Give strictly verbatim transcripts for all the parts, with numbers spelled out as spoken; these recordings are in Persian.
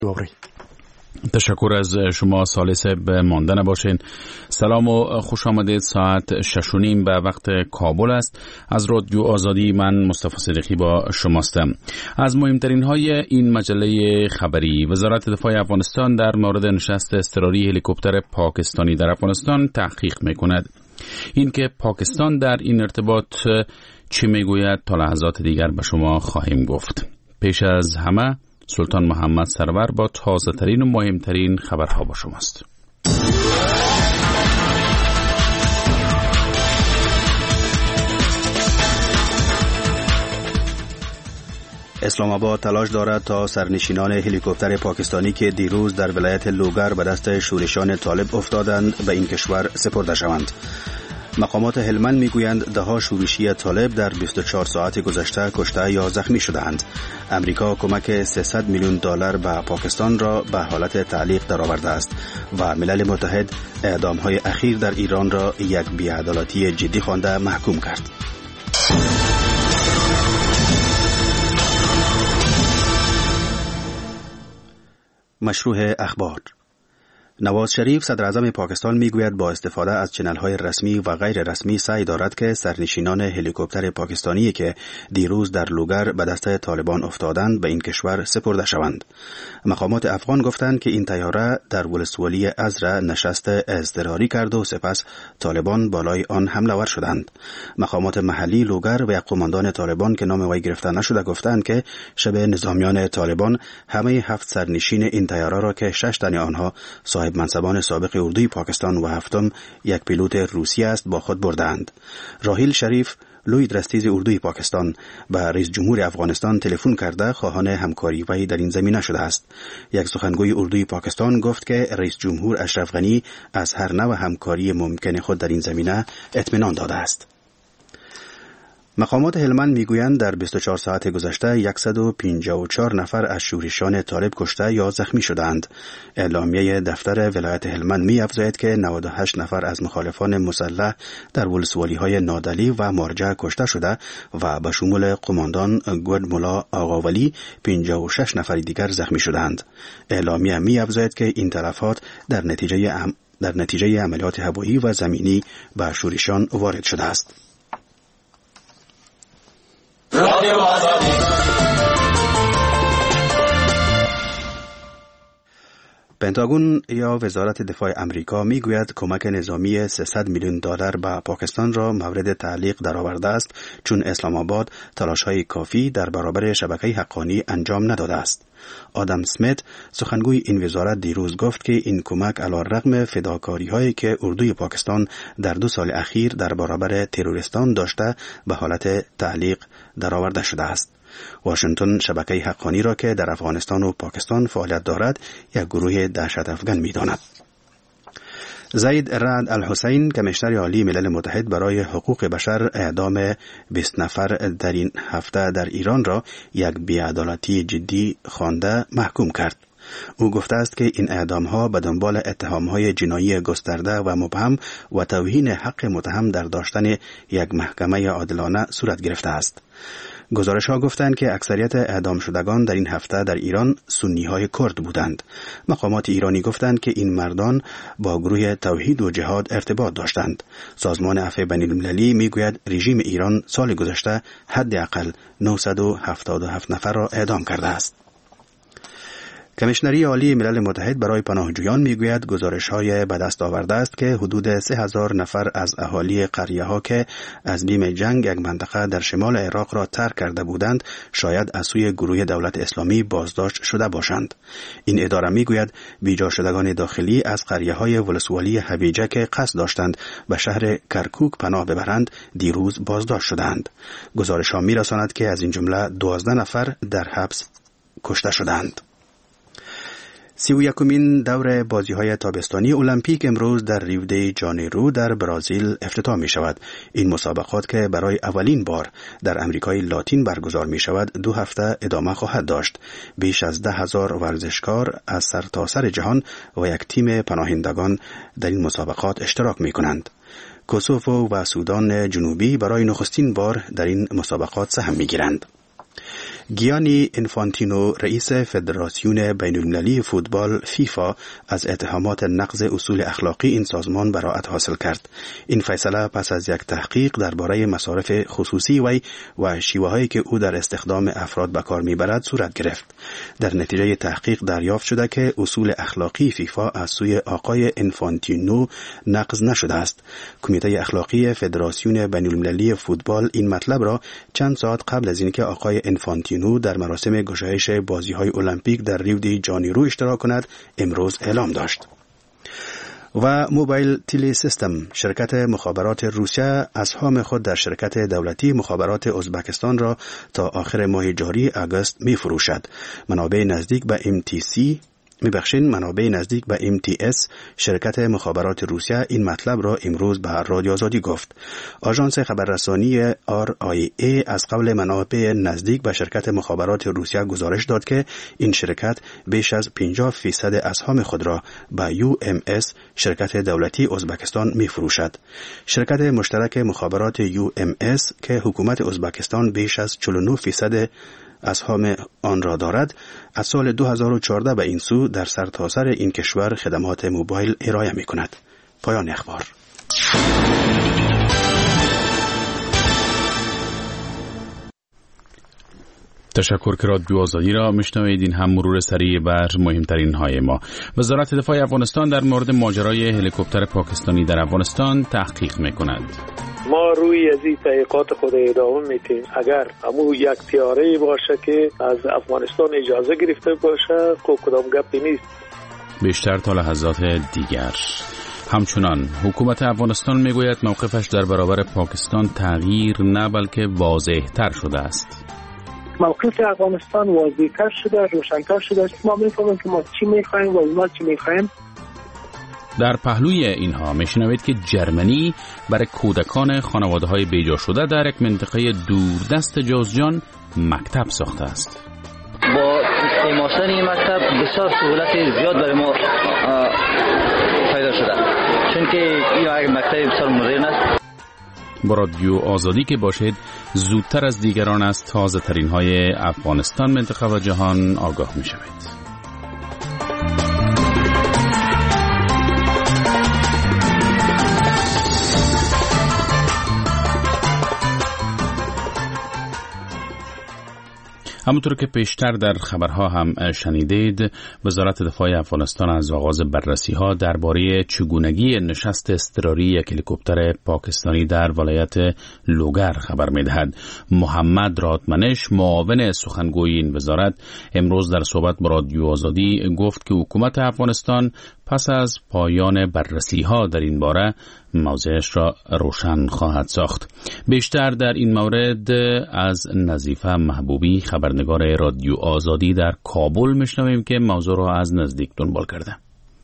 دوغری. تشکر از شما سالس به ماندن باشین. سلام و خوش آمدید. ساعت شش و نیم به وقت کابل است. از رادیو آزادی من مصطفی صدیقی با شماستم. از مهمترین های این مجله خبری: وزارت دفاع افغانستان در مورد نشست اضطراری هلیکوپتر پاکستانی در افغانستان تحقیق میکند. این که پاکستان در این ارتباط چه میگوید تا لحظات دیگر به شما خواهیم گفت. پیش از همه سلطان محمد سرور با تازه ترین و مهمترین خبرها با شماست. اسلام آباد تلاش دارد تا سرنشینان هلیکوپتر پاکستانی که دیروز در ولایت لوگر به دست شورشان طالب افتادند به این کشور سپرده شوند. مقامات هلمند میگویند ده ها شورشی طالب در بیست و چهار ساعت گذشته کشته یا زخمی شدند. امریکا کمک سیصد میلیون دلار به پاکستان را به حالت تعلیق درآورده است و ملل متحد اعدام‌های اخیر در ایران را یک بی‌عدالتی جدی خوانده محکوم کرد. مشروع اخبار: نواز شریف صدر اعظم پاکستان میگوید با استفاده از چنل‌های رسمی و غیر رسمی سعی دارد که سرنشینان هلیکوپتر پاکستانی که دیروز در لوگر به دست طالبان افتادند به این کشور سپرده شوند. مقامات افغان گفتند که این طیاره در ولسوالی ازرا نشست اضطراری کرد و سپس طالبان بالای آن حمله ور شدند. مقامات محلی لوگر و قماندان طالبان که نام وی گرفته نشده گفتند که شب نظامیان طالبان همه هفت سرنشین این طیاره را که شش تن آنها صاحب منصبان سابق اردوی پاکستان و هفتم یک پیلوت روسی است با خود بردند. راحیل شریف لوی درستیز اردوی پاکستان به رئیس جمهور افغانستان تلفن کرده خواهان همکاری وی در این زمینه شده است. یک سخنگوی اردوی پاکستان گفت که رئیس جمهور اشرف غنی از هر نوع همکاری ممکن خود در این زمینه اطمینان داده است. مقامات هلمند میگویند در بیست و چهار ساعت گذشته صد و پنجاه و چهار نفر از شورشان طالب کشته یا زخمی شدند. اعلامیه دفتر ولایت هلمند می‌افزاید که نود و هشت نفر از مخالفان مسلح در ولسوالی‌های نادلی و مارجه کشته شده و به شمول قماندان گود ملا آقاولی پنجاه و شش نفر دیگر زخمی شدند. اعلامیه می‌افزاید که این تلفات در نتیجه ام... در نتیجه عملیات هوایی و زمینی به شورشان وارد شده است. پنتاگون یا وزارت دفاع امریکا میگوید کمک نظامی سیصد میلیون دلار به پاکستان را مورد تعلیق درآورده است چون اسلام آباد تلاش‌های کافی در برابر شبکه حقانی انجام نداده است. آدم سمیت سخنگوی این وزارت دیروز گفت که این کمک علیرغم فداکاری‌هایی که اردوی پاکستان در دو سال اخیر در برابر تروریستان داشته به حالت تعلیق درآورده شده است. واشنگتن شبکه حقانی را که در افغانستان و پاکستان فعالیت دارد یک گروه دهشت افکن می‌داند. زید رعد الحسین کمیشنر عالی ملل متحد برای حقوق بشر اعدام بیست نفر در این هفته در ایران را یک بی‌عدالتی جدی خوانده محکوم کرد. او گفته است که این اعدام‌ها به دنبال اتهام‌های جنایی گسترده و مبهم و توهین حق متهم در داشتن یک محکمه عادلانه صورت گرفته است. گزارش‌ها گفتند که اکثریت اعدام شدگان در این هفته در ایران سنی‌های کرد بودند. مقامات ایرانی گفتند که این مردان با گروه توحید و جهاد ارتباط داشتند. سازمان عفو بین‌المللی میگوید رژیم ایران سال گذشته حداقل نهصد و هفتاد و هفت نفر را اعدام کرده است. کمیشنری عالی ملل متحد برای پناهجویان میگوید گزارش‌های به دست آورده است که حدود سه هزار نفر از اهالی قریه‌ها که از بیم جنگ یک منطقه در شمال عراق را ترک کرده بودند شاید از سوی گروه دولت اسلامی بازداشت شده باشند. این اداره میگوید بیجا شدگان داخلی از قریه‌های ولسوالی هویجه که قصد داشتند به شهر کرکوک پناه ببرند دیروز بازداشت شدند. گزارش‌ها می‌رساند که از این جمله دوازده نفر در حبس کشته شدند. سی و یکمین دور بازی‌های تابستانی المپیک امروز در ریو دی جانیرو در برزیل افتتاح می شود. این مسابقات که برای اولین بار در امریکای لاتین برگزار می شود دو هفته ادامه خواهد داشت. بیش از ده هزار ورزشکار از سرتاسر جهان و یک تیم پناهندگان در این مسابقات اشتراک می کنند. کوسوو و سودان جنوبی برای نخستین بار در این مسابقات سهم می گیرند. گیانی انفانتینو رئیس فدراسیون بین‌المللی فوتبال فیفا از اتهامات نقض اصول اخلاقی این سازمان براءت حاصل کرد. این فیصله پس از یک تحقیق درباره مصارف خصوصی وی و شیوه‌هایی که او در استخدام افراد به کار می‌برد صورت گرفت. در نتیجه تحقیق دریافت شده که اصول اخلاقی فیفا از سوی آقای انفانتینو نقض نشده است. کمیته اخلاقی فدراسیون بین‌المللی فوتبال این مطلب را چند ساعت قبل از اینکه آقای انفانتینو در مراسم گشایش بازی‌های المپیک در ریو دی ژانیرو اشتراک کند امروز اعلام داشت. و موبایل تلی سیستم، شرکت مخابرات روسیه اسهام خود در شرکت دولتی مخابرات ازبکستان را تا آخر ماه جاری آگوست می فروشد. منابع نزدیک به ام تی سی میبخشین منابع نزدیک به ام تی اس شرکت مخابرات روسیه این مطلب را امروز به رادیو آزادی گفت. آژانس خبررسانی آر آی ای از قول منابع نزدیک به شرکت مخابرات روسیه گزارش داد که این شرکت بیش از پنجاه فیصد اسهام خود را به یو ام اس شرکت دولتی ازبکستان میفروشد. شرکت مشترک مخابرات یو ام اس که حکومت ازبکستان بیش از چهل و نه فیصد اسهام آن را دارد، از سال دو هزار و چهارده به این سو در سرتاسر این کشور خدمات موبایل ارائه می کند. پایان اخبار. تشکر که رادیو آزادی را میشنوید. این هم مرور سریع بر مهمترین های ما. وزارت دفاع افغانستان در مورد ماجرای هلیکوپتر پاکستانی در افغانستان تحقیق میکند. ما روی از این تحقیقات خود ادامه میتیم. اگر همون یک تیاره باشه که از افغانستان اجازه گرفته باشه خب کدام گپی نیست. بیشتر تا لحظات دیگر. همچنان حکومت افغانستان میگوید موقفش در برابر پاکستان تغییر نه بلکه واضح تر شده است. موقف افغانستان واضح‌تر شده، روشن‌تر شده. ما می‌فهمیم که ما چی می‌خوایم و ما چی می‌خوایم. در پهلوی اینها میشنوید که جرمنی برای کودکان خانواده‌های بیجا شده در یک منطقه دوردست جوزجان مکتب ساخته است. با ایماستن این مکتب بسیار سهولت زیاد برای ما پیدا شده، چون که این یک مکتب بسیار مدرن است. با رادیو آزادی که باشید زودتر از دیگران از تازه ترین های افغانستان، منطقه و جهان آگاه می شوید. همونطور که پیشتر در خبرها هم شنیدید، وزارت دفاع افغانستان از آغاز بررسی ها درباره چگونگی نشست اضطراری یک هلیکوپتر پاکستانی در ولایت لوگر خبر می‌دهد. محمد راتمنش، معاون سخنگوی این وزارت، امروز در صحبت با رادیو آزادی گفت که حکومت افغانستان پس از پایان بررسی ها در این باره موضعش را روشن خواهد ساخت. بیشتر در این مورد از نظیفه محبوبی، خبرنگار رادیو آزادی در کابل میشنویم که موضوع را از نزدیک دنبال کرده.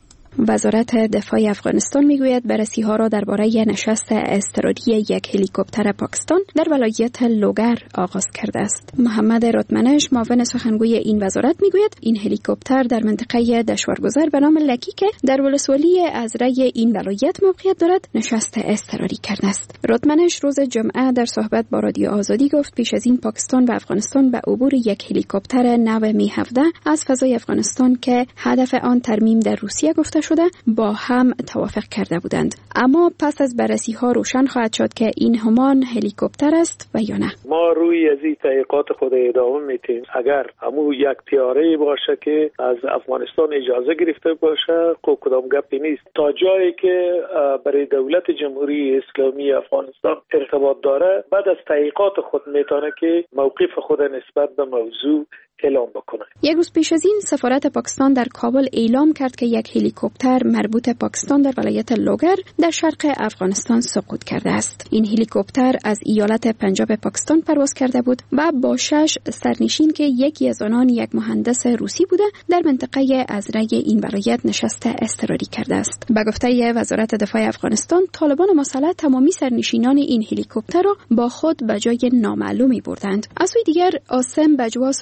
وزارت دفاع افغانستان میگوید بررسی‌ها را درباره نشست اضطراری یک هلیکوپتر پاکستان در ولایت لوگر آغاز کرده است. محمد راتمنش، معاون سخنگوی این وزارت، میگوید این هلیکوپتر در منطقه دشوارگذر به نام لکی که در ولسوالی ازرای این ولایت موقعیت دارد نشست اضطراری کرده است. راتمنش روز جمعه در صحبت با رادیو آزادی گفت پیش از این پاکستان و افغانستان به عبور یک هلیکوپتر نو می هفده از فضای افغانستان که هدف آن ترمیم در روسیه گفته شده با هم توافق کرده بودند. اما پس از بررسی ها روشن خواهد شد که این همان هلیکوپتر است و یا نه. ما روی از این تحقیقات خود ادامه میتیم. اگر همون یک تیاره باشه که از افغانستان اجازه گرفته باشه خب کدام گپی نیست. تا جایی که برای دولت جمهوری اسلامی افغانستان ارتباط داره، بعد از تحقیقات خود میتونه که موقف خود نسبت به موضوع اعلام بکنه. یک روز پیش از این سفارت پاکستان در کابل اعلام کرد که یک هلیکوپتر مربوط پاکستان در ولایت لوگر در شرق افغانستان سقوط کرده است. این هلیکوپتر از ایالت پنجاب پاکستان پرواز کرده بود و با شش سرنشین که یکی از آنان یک مهندس روسی بوده در منطقه ازرای این ولایت نشست اضطراری کرده است. به گفته وزارت دفاع افغانستان، طالبان مسلح تمامی سرنشینان این هلیکوپتر را با خود به جای نامعلومی بردند. از سوی دیگر، عاصم بجوا، سخنگوی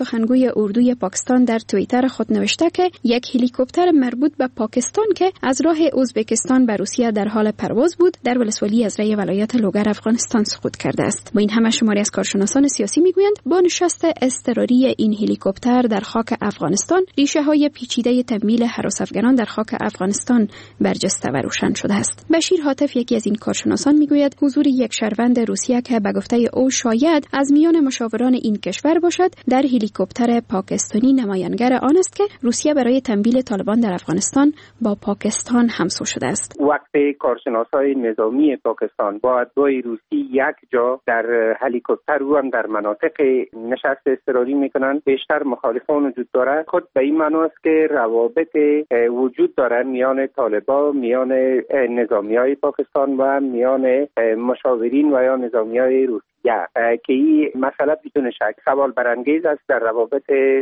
نیروی اردوی پاکستان در توییتر خود نوشته که یک هلیکوپتر مربوط به پاکستان که از راه ازبکستان به روسیه در حال پرواز بود در ولسوالی ازرای ولایت لوگر افغانستان سقوط کرده است. با این همه شماری از کارشناسان سیاسی میگویند با نشست اضطراری این هلیکوپتر در خاک افغانستان ریشه های پیچیده تمویل هراس افغانان در خاک افغانستان برجسته و روشن شده است. بشیر حاتف یکی از این کارشناسان میگوید حضور یک شهروند روسیه که به گفته او شاید از میان مشاوران این کشور باشد در هلیکوپتر پاکستانی نمایانگر آن است که روسیه برای تمویل طالبان در افغانستان با پاکستان همسو شده است. وقتی کارشناسای نظامی پاکستان با اتباع روسی یک جا در هلیکوپتر و هم در مناطق نشست اضطراری میکنند، بیشتر مخالفان وجود داره. خود به این معنی است که روابط وجود داره میان طالبان، میان نظامیای پاکستان و میان مشاورین و یا نظامیای روسیه که این مسئله بدون شک سوال برانگیز است در روابط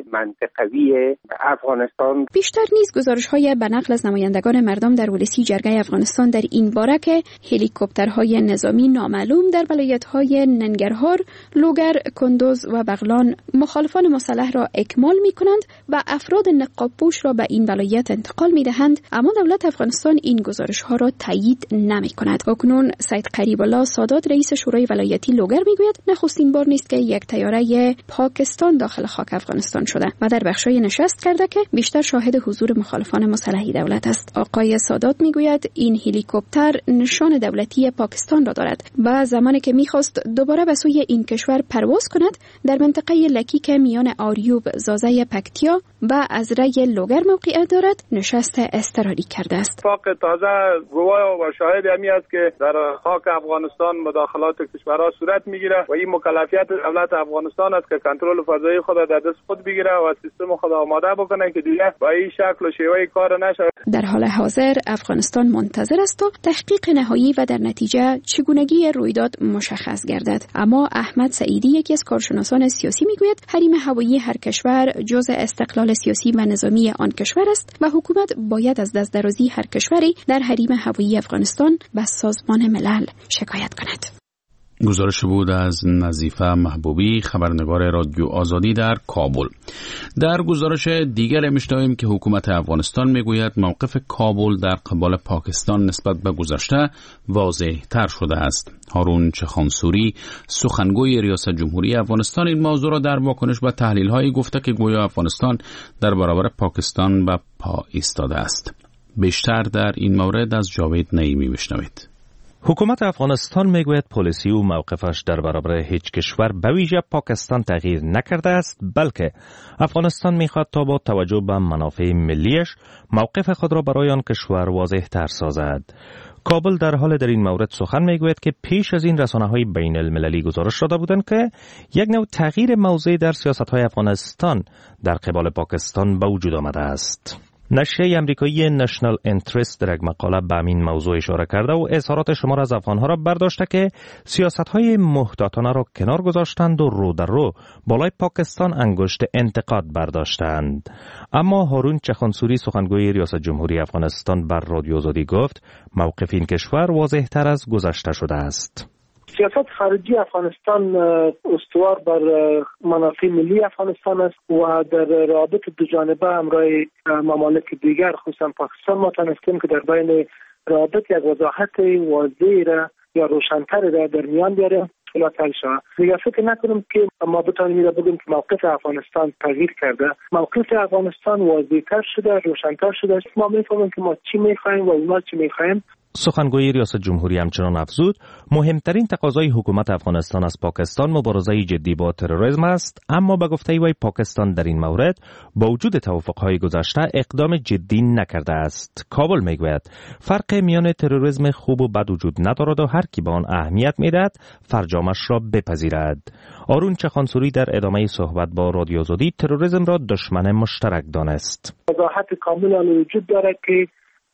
منطقوی افغانستان. بیشتر نیز گزارش‌های به نقل از نمایندگان مردم در ولسی جرگه افغانستان در این باره که هلیکوپترهای نظامی نامعلوم در ولایت‌های ننگرهار، لوگر، کندوز و بغلان مخالفان مسلح را اکمال می‌کنند و افراد نقاب‌پوش را به این ولایت انتقال می‌دهند، اما دولت افغانستان این گزارش‌ها را تایید نمی‌کند. اکنون سید قریب الله سادات رئیس شورای ولایتی لوگر میگوید نخستین بار نیست که یک طیاره پاکستان داخل خاک افغانستان شده و در بخشای نشست کرده که بیشتر شاهد حضور مخالفان مسلحی دولت است. آقای سادات میگوید این هلیکوپتر نشان دولتی پاکستان را دارد و زمانی که میخواست دوباره به سوی این کشور پرواز کند در منطقه لکیک میان آریوب، زازه پکتیا و ازرای لوگر موقعیت دارد نشست اضطراری کرده است. اتفاق تازه گواه و شاهد همی است که در خاک افغانستان مداخلات کشورها صورت میگیره و این مکلفیت دولت افغانستان است که کنترل فضایی خود در دست خود بگیره و سیستم خود آماده بکنه که دیگه با این شکل و شیوه کار نشه. در حال حاضر افغانستان منتظر است تا تحقیق نهایی و در نتیجه چگونگی رویداد مشخص گردد. اما احمد سعیدی یکی از کارشناسان سیاسی میگوید حریم هوایی هر کشور جزء استقلال سیاسی و نظامی آن کشور است و حکومت باید از دستدرازی هر کشوری در حریم هوایی افغانستان به سازمان ملل شکایت کند. گزارش بود از نظیفه محبوبی، خبرنگار رادیو آزادی در کابل. در گزارش دیگر می‌شنویم که حکومت افغانستان میگوید موقف کابل در قبال پاکستان نسبت به گذشته واضح تر شده است. هارون چخانسوری سخنگوی ریاست جمهوری افغانستان این موضوع را در واکنش به تحلیل‌هایی گفته که گویا افغانستان در برابر پاکستان به پا ایستاده است. بیشتر در این مورد از جاوید نعیمی می‌شنوید. حکومت افغانستان میگوید پالیسی و موقفش در برابر هیچ کشور به ویژه پاکستان تغییر نکرده است، بلکه افغانستان میخواد تا با توجه به منافع ملیش موقف خود را برای آن کشور واضح تر سازد. کابل در حال در این مورد سخن میگوید که پیش از این رسانه‌های بین المللی گزارش داده بودند که یک نوع تغییر موضعی در سیاست‌های افغانستان در قبال پاکستان به وجود آمده است. نشریه امریکایی نشنال اینترست در یک مقاله به همین موضوع اشاره کرده و اظهارات شمار از افغانها را برداشته که سیاست‌های محتاطانه را کنار گذاشتند و رو در رو بالای پاکستان انگشت انتقاد برداشتند. اما هارون چخانسوری سخنگوی ریاست جمهوری افغانستان بر رادیو آزادی گفت موقف این کشور واضح‌تر از گذشته شده است. سیاست خارجی افغانستان استوار بر منافع ملی افغانستان است و در رابط دو جانبه همراه ممالک دیگر خصوصا پاکستان ما تونستیم که در بین رابط یک وضاحت واضح را یا روشن‌تر را در میان بیاریم اطلاع شود. دیگر فکر نکنم که ما بتوانیم را بگیم که موقف افغانستان تغییر کرده. موقف افغانستان واضح‌تر شده، روشن‌تر شده. ما می‌فهمیم که ما چی می‌خوایم و اونا چی می‌خوایم. سخنگوی ریاست جمهوری همچنان افزود مهمترین تقاضای حکومت افغانستان از پاکستان مبارزه جدی با تروریسم است، اما به گفته وی پاکستان در این مورد با وجود توافق‌های گذشته اقدام جدی نکرده است. کابل میگوید فرق میان تروریسم خوب و بد وجود ندارد و هر کی به آن اهمیت میدهد فرجامش را بپذیرد. هارون چخانسوری در ادامه صحبت با رادیو آزادی تروریسم را دشمن مشترک دانست. وضاحت کامل وجود دارد که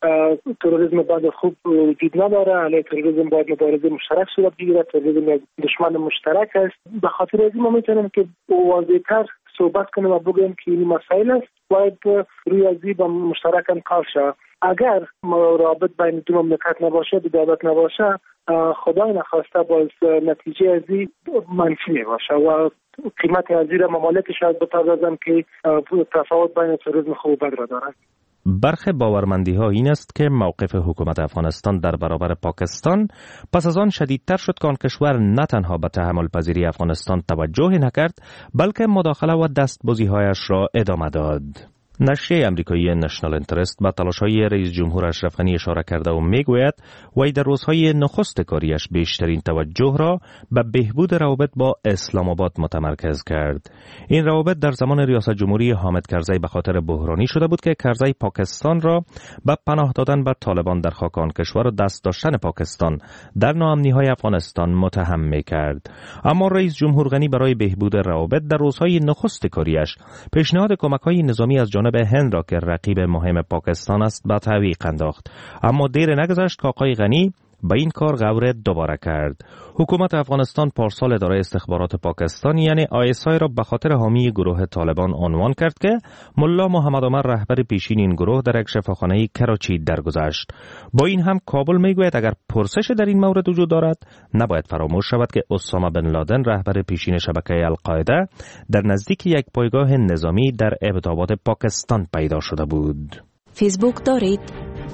تروریسم باید خوب وجود نداره، علیه تروریسم باید مبارزه مشترک صورت بگیرد. تروریسم یک دشمن مشترک است. به خاطر از این ما میتونیم که واضح‌تر صحبت کنیم و بگوییم که این مسائل است باید روی ازی با مشترک کار شود. اگر رابط بین دو مملکت نباشه، دولت نباشه، خدای نخواسته باز نتیجه ازی منفی میباشه و قیمت ارزی ممالک شاید بپردازند که تفاوت بین توریسم خوب و بد را دارند. برخی باورمندی ها این است که موقف حکومت افغانستان در برابر پاکستان پس از آن شدیدتر شد که آن کشور نه تنها به تحمل پذیری افغانستان توجه نکرد بلکه مداخله و دستبازی هایش را ادامه داد. نشریه امریکایی نشنال اینترست به تلاش‌های رئیس جمهور اشرف غنی اشاره کرده و میگوید وی در روزهای نخست کاریش بیشترین توجه را به بهبود روابط با اسلام آباد متمرکز کرد. این روابط در زمان ریاست جمهوری حامد کرزی به خاطر بحرانی شده بود که کرزی پاکستان را به پناه دادن به طالبان در خاک آن کشور و دست داشتن پاکستان در ناامنی‌های افغانستان متهم می‌کرد. اما رئیس جمهور غنی برای بهبود روابط در روزهای نخست کاریش پیشنهاد کمک‌های نظامی از جانب به هند را که رقیب مهم پاکستان است به تعویق انداخت. اما دیر نگذشت که آقای غنی به این کار غور دوباره کرد. حکومت افغانستان پارسال اداره استخبارات پاکستان یعنی آی اس آی را به خاطر حامی گروه طالبان عنوان کرد که ملا محمد عمر رهبر پیشین این گروه در یک شفاخانه کراچی درگذشت. با این هم کابل میگوید اگر پرسش در این مورد وجود دارد نباید فراموش شود که اسامه بن لادن رهبر پیشین شبکه القاعده در نزدیک یک پایگاه نظامی در ابتابات پاکستان پیدا شده بود. فیسبوک دارید؟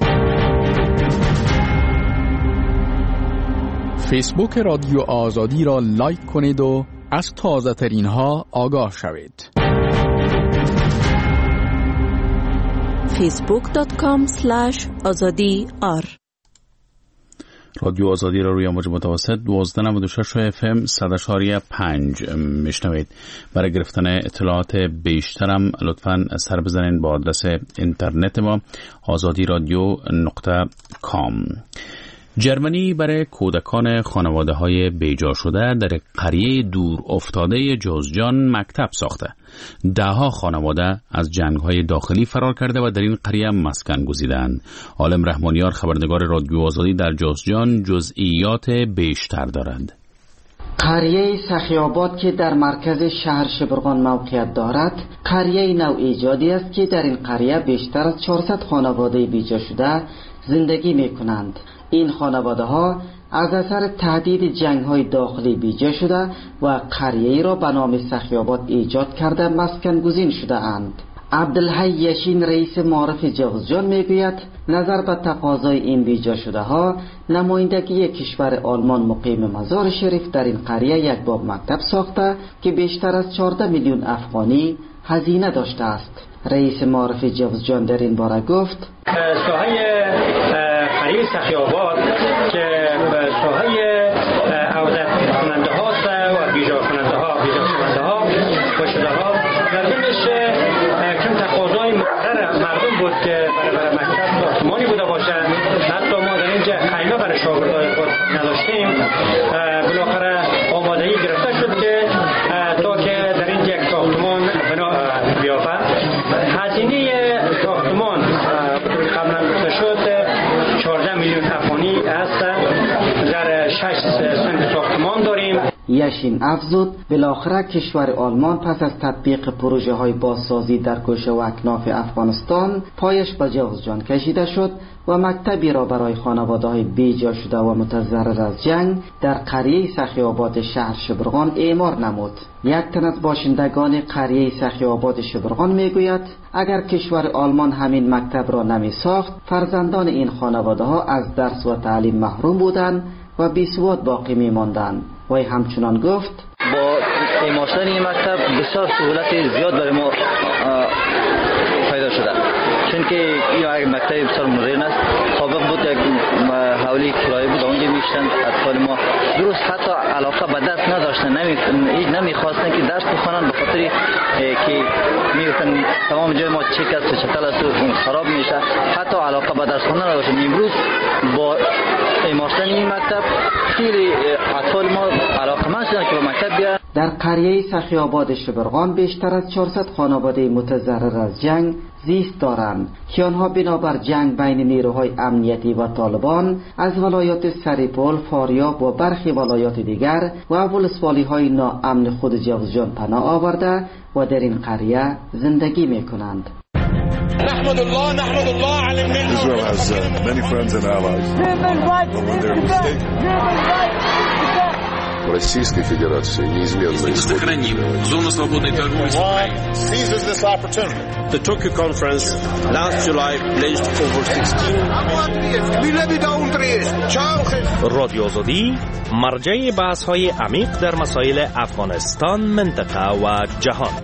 فیسبوک رادیو آزادی را لایک کنید و از تازه ترین ها آگاه شوید. فیسبوک دات کام اسلش آزادی آر. رادیو آزادی را روی موج متوسط دوازده نود و شش اف ام صد اشاریه پنج میشنوید. برای گرفتن اطلاعات بیشترم لطفاً سر بزنید با آدرس اینترنت ما آزادی رادیو نقطه کام. جرمنی برای کودکان خانواده های بیجا شده در قریه دور افتاده جوزجان مکتب ساخته. دهها خانواده از جنگ های داخلی فرار کرده و در این قریه مسکن گزیدند. عالم رحمانیار خبرنگار رادیو آزادی در جوزجان جزئیات بیشتر دارند. قریه سخی‌آباد که در مرکز شهر شبرغان موقعیت دارد، قریه نو ایجادی است که در این قریه بیشتر از چهارصد خانواده بیجا شده زندگی می کنند. این خانواده ها از اثر تهدید جنگ های داخلی بیجا شده و قریه را به نام سخی‌آباد ایجاد کرده مسکن گزین شده اند. عبدالحی یشین رئیس معارف جوزجان میگوید نظر به تقاضای این بیجا شده ها نمایندگی کشور آلمان مقیم مزار شریف در این قریه یک باب مکتب ساخته که بیشتر از چهارده میلیون افغانی هزینه داشته است. رئیس معارف جوزجان در این باره گفت ساحه قریه سخی‌آباد که ساحه عودت کننده هاست و بیجا کننده ها بیجا کننده ها و شده ها در ضمنش چون تقاضای مردم بود که برای مکتب ساختمانی بوده باشه، حتی ما در اینجا خیمه برای شاگردای خود نداشتیم، بالاخره آمادگی گرفته شد که تا که در اینجا یک ساختمان بنا بیافت. هزینه ساختمان قبلا گفته شد چهارده میلیون افغانی است. در شش سنت ساختمان داریم. یشین افزود بالاخره کشور آلمان پس از تطبیق پروژه های بازسازی در گوشه و اکناف افغانستان پایش به جوزجان کشیده شد و مکتبی را برای خانواده های بیجا شده و متضرر از جنگ در قریه سخی‌آباد شهر شبرغان اعمار نمود. یک تن از باشندگان قریه سخی‌آباد شبرغان میگوید اگر کشور آلمان همین مکتب را نمی ساخت فرزندان این خانواده ها از درس و تعلیم محروم بودند و بیسواد باقی می ماندند. وی همچنان گفت با اعمار شدن این مکتب بسیار سهولت زیاد برای ما پیدا شده، چون که این مکتب بسیار مدرن است. سابق بود یک حولی کرایه بود، اونجا میشتن اطفال ما درست حتی علاقه به درس نداشتن، نمی نمیخواستن که درس بخونن به خاطر که میگفتن تمام جای ما چک است چتل است و خراب میشه، حتی علاقه به درس خوندن نداشتن. امروز با اعمار شدن این مکتب خیلی اطفال ما علاقه‌مند شدن که به مکتب بیان. در قریه سخی‌آباد شبرغان بیشتر از چهارصد خانواده متضرر از جنگ زیست دارند که آنها بنابر جنگ بین نیروهای امنیتی و طالبان از ولایات سریپول، فاریاب و برخی ولایات دیگر و ولسوالی های ناامن خود جوزجان پناه آورده و در این قریه زندگی می کنند. نحمد الله نحمد الله على النعمة. Israel has uh, many friends and allies. But when they're mistaken в Российской Федерации неизменно исходит. Сохраним зону свободной торговли. The Tokyo Conference last July pledged over sixteen رادیو آزادی مرجع بحث‌های عمیق در مسائل افغانستان، منطقه و جهان.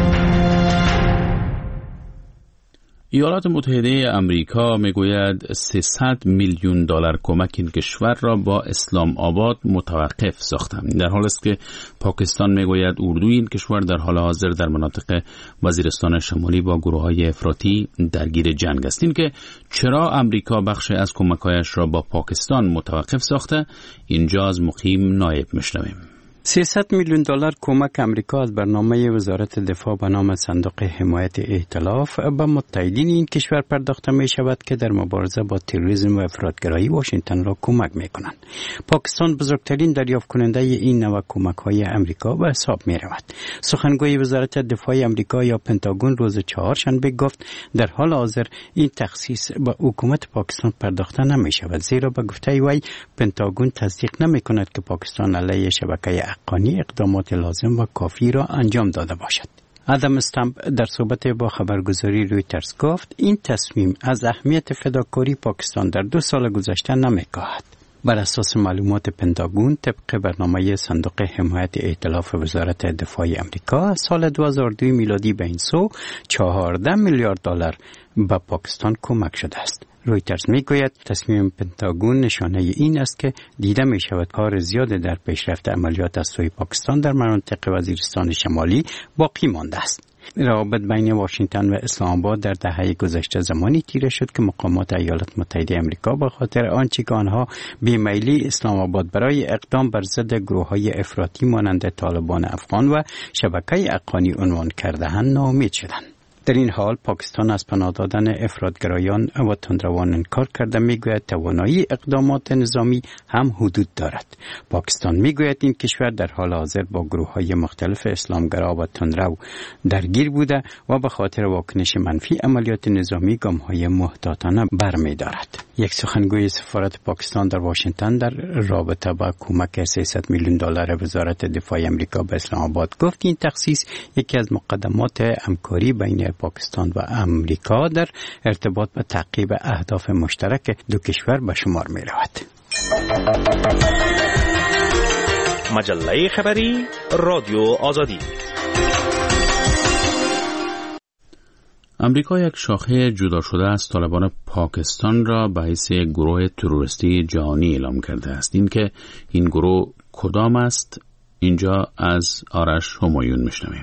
ایالات متحده آمریکا میگوید سیصد میلیون دلار کمک این کشور را با اسلام آباد متوقف ساختند، در حالی است که پاکستان میگوید اردوی این کشور در حال حاضر در مناطق وزیرستان شمالی با گروه‌های افراطی درگیر جنگ است. این که چرا آمریکا بخش از کمک‌هایش را با پاکستان متوقف ساخته، اینجا از مقیم نایب میشنویم. سیصد میلیون دلار کمک امریکا از برنامه وزارت دفاع به نام صندوق حمایت ائتلاف به متحدین این کشور پرداخته می شود که در مبارزه با تروریسم و افراطگرایی واشنگتن را کمک می کنند. پاکستان بزرگترین دریافت کننده این نوع کمک های امریکا به حساب می رود. سخنگوی وزارت دفاع امریکا یا پنتاگون روز چهارشنبه گفت در حال حاضر این تخصیص به حکومت پاکستان پرداخته نمی شود، زیرا به گفته وی پنتاگون تصدیق نمی کند که پاکستان علیه شبکه حقانی اقدامات لازم و کافی را انجام داده باشد. ادم استمپ در صحبت با خبرگزاری رویترز گفت این تصمیم از اهمیت فداکاری پاکستان در دو سال گذشته نمی‌کاهد. بر اساس معلومات پنتاگون طبق برنامه صندوق حمایت ائتلاف وزارت دفاع آمریکا سال دو هزار و دو میلادی به این سو چهارده میلیارد دلار به پاکستان کمک شده است. رویترز میگوید تصمیم پنتاگون نشانه این است که دیده می شود کار زیاد در پیشرفت عملیات از سوی پاکستان در مناطق وزیرستان شمالی باقی مانده است. روابط بین واشنگتن و اسلام آباد در دهه گذشته زمانی تیره شد که مقامات ایالات متحده آمریکا به خاطر آنچه که آنها بیمیلی اسلام آباد برای اقدام بر ضد گروه‌های افراطی مانند طالبان افغان و شبکه حقانی عنوان کرده‌اند ناامید شدند. در این حال پاکستان از پناه دادن افراطگرایان و تندروان انکار کرده میگوید توانایی اقدامات نظامی هم حدود دارد. پاکستان میگوید این کشور در حال حاضر با گروه‌های مختلف اسلامگرا و تندرو درگیر بوده و به خاطر واکنش منفی عملیات نظامی گام‌های محتاطانه برمی‌دارد. یک سخنگوی سفارت پاکستان در واشنگتن در رابطه با کمک سیصد میلیون دلار وزارت دفاع آمریکا به اسلام آباد گفت این تخصیص یکی از مقدمات همکاری بین پاکستان و امریکا در ارتباط به تعقیب اهداف مشترک دو کشور به شمار می رود. مجله خبری رادیو آزادی. امریکا یک شاخه جدا شده از طالبان پاکستان را به حیث گروه تروریستی جهانی اعلام کرده است. این که این گروه کدام است، اینجا از آرش همایون میشنویم.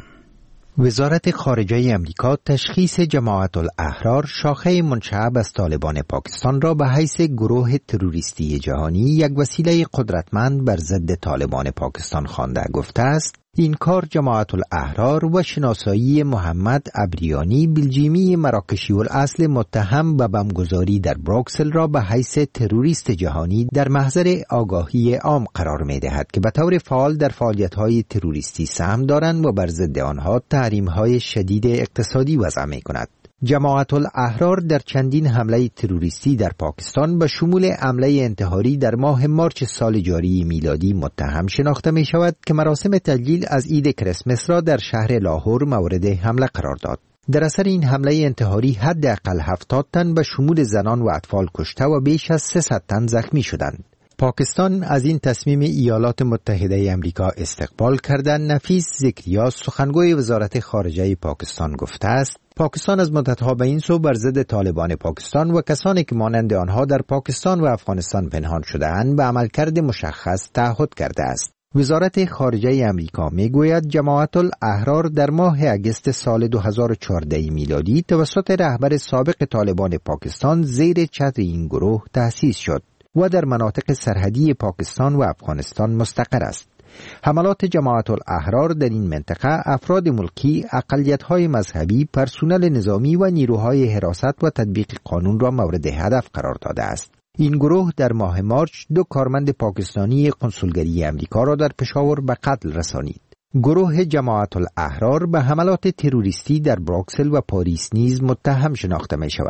وزارت خارجه امریکا تشخیص جماعت الاحرار شاخه منشعب از طالبان پاکستان را به حیث گروه تروریستی جهانی یک وسیله قدرتمند بر ضد طالبان پاکستان خوانده گفته است این کار جماعت الاحرار و شناسایی محمد ابریانی بلژیمی مراکشی الاصل متهم به بمبگذاری در بروکسل را به حیث تروریست جهانی در محضر آگاهی عام قرار می دهد که به طور فعال در فعالیت‌های تروریستی سهم دارند و بر ضد آنها تحریم‌های شدید اقتصادی وضع می کند. جماعت الاحرار در چندین حمله تروریستی در پاکستان به شمول حمله انتحاری در ماه مارچ سال جاری میلادی متهم شناخته می شود که مراسم تجلیل از عید کریسمس را در شهر لاهور مورد حمله قرار داد. در اثر این حمله انتحاری حداقل هفتاد تن به شمول زنان و اطفال کشته و بیش از سیصد تن زخمی شدند. پاکستان از این تصمیم ایالات متحده آمریکا استقبال کرده. نفیس ذکریا سخنگوی وزارت خارجه پاکستان گفته است پاکستان از مدتها به این سو بر ضد طالبان پاکستان و کسانی که مانند آنها در پاکستان و افغانستان پنهان شده‌اند به عملکرد مشخص تعهد کرده است. وزارت خارجه آمریکا میگوید جماعت الاحرار در ماه اگست سال دو هزار و چهارده میلادی توسط رهبر سابق طالبان پاکستان زیر چتر این گروه تأسیس شد و در مناطق سرحدی پاکستان و افغانستان مستقر است. حملات جماعت الاحرار در این منطقه افراد ملکی، اقلیت‌های مذهبی، پرسنل نظامی و نیروهای حراست و تطبیق قانون را مورد هدف قرار داده است. این گروه در ماه مارچ دو کارمند پاکستانی کنسولگری امریکا را در پشاور به قتل رسانید. گروه جماعت الاحرار به حملات تروریستی در بروکسل و پاریس نیز متهم شناخته می شود.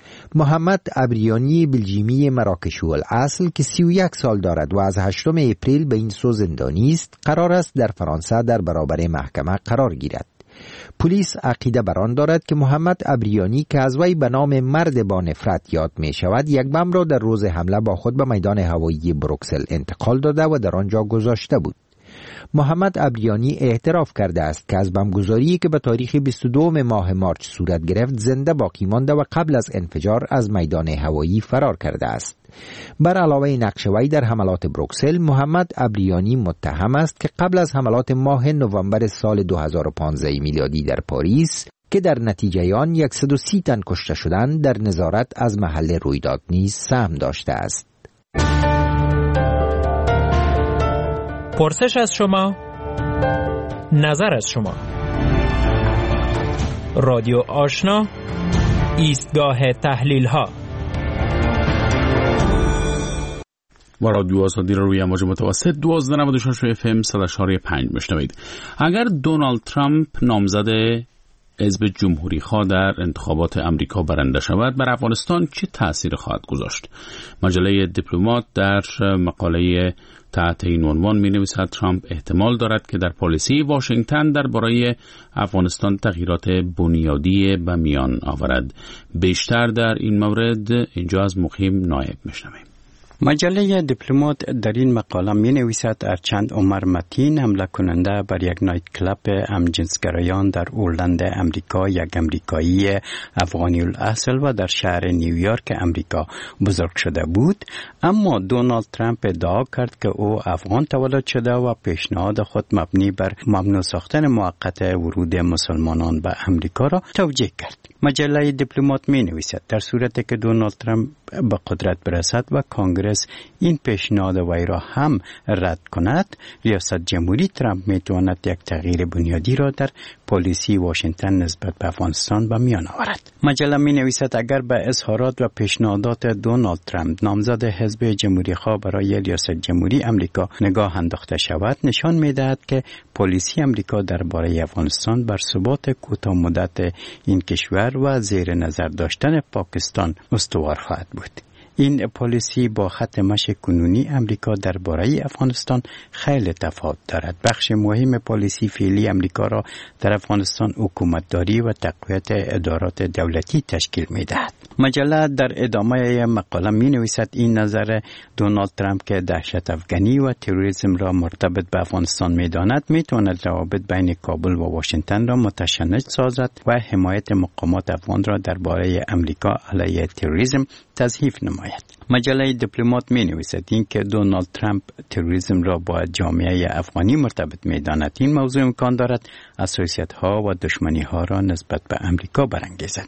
محمد ابریانی بلژیمی مراکشی الاصل که سی و یک سال دارد و از هشتم اپریل به این سو زندانی است، قرار است در فرانسه در برابر محکمه قرار گیرد. پلیس عقیده بر آن دارد که محمد ابریانی که از وی به نام مرد با نفرت یاد می شود، یک بم را در روز حمله با خود به میدان هوایی بروکسل انتقال داده و در آنجا گذاشته بود. محمد ابریانی اعتراف کرده است که از بمبگذاری که به تاریخ بیست و دو ماه مارچ صورت گرفت زنده باقی مانده و قبل از انفجار از میدان هوایی فرار کرده است. بر علاوه نقش وی در حملات بروکسل، محمد ابریانی متهم است که قبل از حملات ماه نوامبر سال دو هزار و پانزده میلادی در پاریس که در نتیجه آن صد و سی تن کشته شدند، در نظارت از محل رویداد نیز سهم داشته است. پرسش از شما، نظر از شما. رادیو آشنا، ایستگاه تحلیل ها. و رادیو آزادی را روی امواج متوسط دوازده نود و شش اف ام صد و چهار و پنج میشنوید. اگر دونالد ترامپ نامزد حزب جمهوری خواه در انتخابات امریکا برنده شود، بر افغانستان چه تأثیر خواهد گذاشت؟ مجله دیپلمات در مقاله تحت این عنوان می نویسد ترامپ احتمال دارد که در پالیسی واشنگتن درباره افغانستان تغییرات بنیادی به میان آورد. بیشتر در این مورد اینجا از مقیم نایب میشنویم. مجله دیپلمات در این مقاله می نویسد هرچند عمر متین، حمله کننده بر یک نایت کلاب همجنسگرایان در اورلند امریکا، یک امریکایی افغانی الاصل و در شهر نیویورک امریکا بزرگ شده بود، اما دونالد ترامپ ادعا کرد که او افغان تولد شده و پیشنهاد خود مبنی بر ممنوع ساختن موقت ورود مسلمانان به امریکا را توجیه کرد. مجله دیپلمات می نویسد در صورتی که دونالد ترامپ به قدرت برسد و کانگرس این پیشنهاد وی را هم رد کند، ریاست جمهوری ترامپ می تواند یک تغییر بنیادی را در پالیسی واشنگتن نسبت به افغانستان به میان آورد. مجله می نویسد اگر به اظهارات و پیشنهادات دونالد ترامپ نامزد حزب جمهوری خواه برای ریاست جمهوری امریکا نگاه انداخته شود، نشان می دهد که پالیسی امریکا درباره افغانستان بر ثبات کوتاه مدت این کشور و زیر نظر داشتن پاکستان استوار خواهد بود. این پالیسی با خط مشی کنونی امریکا درباره افغانستان خیلی تفاوت دارد. بخش مهم پالیسی فعلی امریکا را در افغانستان حکومتداری و تقویت ادارات دولتی تشکیل می‌دهد. مجله در ادامه مقاله می‌نویسد این نظر دونالد ترامپ که دهشت افغانی و تروریسم را مرتبط به افغانستان می‌داند، می‌تواند روابط بین کابل و واشنگتن را متشنج سازد و حمایت مقامات افغان را درباره امریکا علیه تروریسم تضعیف نماید. مجله دیپلمات می نویسد این که دونالد ترامپ تروریسم را با جامعه افغانی مرتبط می داند. این موضوع امکان دارد حساسیت ها و دشمنی ها را نسبت به امریکا برانگیزد.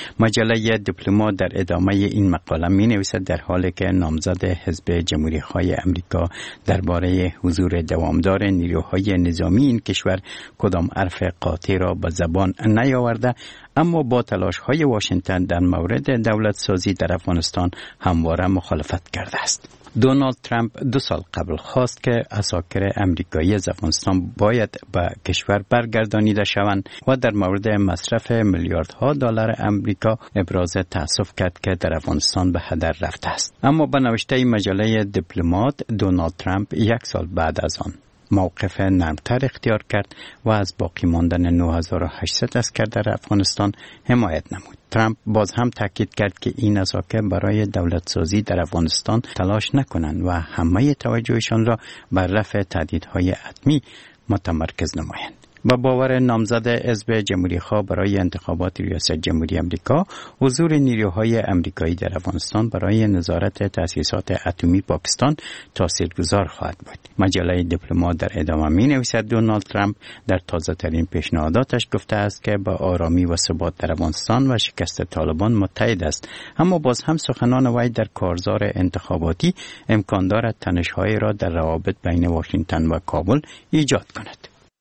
مجله دیپلمات در ادامه این مقاله می نویسد در حالی که نامزد حزب جمهوری خواه امریکا درباره حضور دوامدار نیروهای نظامی این کشور کدام حرف قاطع را به زبان نیاورده، اما با تلاش های واشنگتن در مورد دولت سازی در افغانستان همواره مخالفت کرده است. دونالد ترامپ دو سال قبل خواست که عساکر امریکایی از افغانستان باید به کشور برگردانیده شوند و در مورد مصرف میلیاردها دلار امریکا ابراز تأسف کرد که در افغانستان به هدر رفته است. اما به نوشته مجله دیپلمات، دونالد ترامپ یک سال بعد از آن موقف نرمتر اختیار کرد و از باقی ماندن نه هزار و هشتصد عسکر در افغانستان حمایت نمود. ترامپ باز هم تاکید کرد که این عساکر برای دولت سازی در افغانستان تلاش نکنند و همه توجهشان را بر رفع تهدیدهای اتمی متمرکز نمایند. با باور نامزد حزب جمهوری خواه برای انتخابات ریاست جمهوری آمریکا، حضور نیروهای آمریکایی در افغانستان برای نظارت تأسیسات اتمی پاکستان تاثیرگذار خواهد بود. مجله دیپلمات در ادامه می نویسد دونالد ترامپ در تازه ترین پیشنهاداتش گفته است که با آرامی و ثبات در افغانستان و شکست طالبان متحد است، اما باز هم سخنان وی در کارزار انتخاباتی امکان دارد تنش‌های را در روابط بین واشنگتن و کابل ایجاد کند.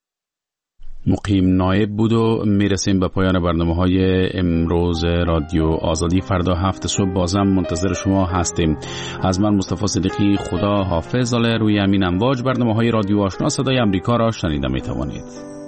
مقیم نایب بود و میرسیم به پایان برنامه های امروز رادیو آزادی. فردا هفت صبح بازم منتظر شما هستیم. از من مصطفی صدیقی خدا حافظ. روی امین امواج برنامه های رادیو آشنا صدای امریکا را شنیده می توانید.